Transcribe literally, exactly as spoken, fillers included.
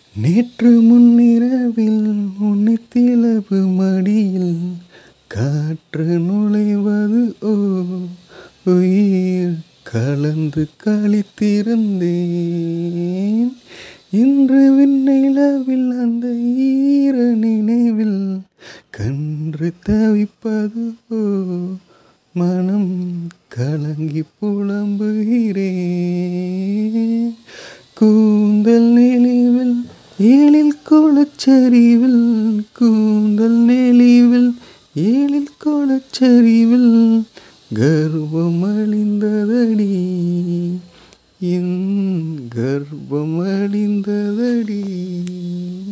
நேற்று முன்னிரவில் உன்னித்திலவு மடியில் காற்று நுழைவது ஓ உயிர் கலந்து கழித்திருந்தேன். இன்று விண்ணிலவில் அந்த ஈர நினைவில் கன்று தவிப்பது ஓ மனம் கலங்கி புலம்புகிறேன். கூந்தல் நெளிவில் ஏழில் குளச்சரிவில் கூந்தல் நெளிவில் ஏழில் குளச்சரிவில் கர்ப்பம் அழிந்ததடி என் கர்ப்பம் அழிந்ததடி.